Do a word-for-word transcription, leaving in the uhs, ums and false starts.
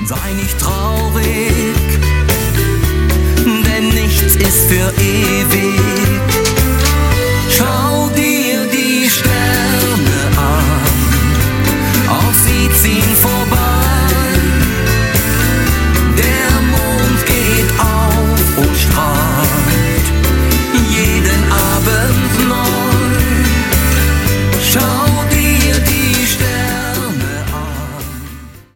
Sei nicht traurig, denn nichts ist für ewig.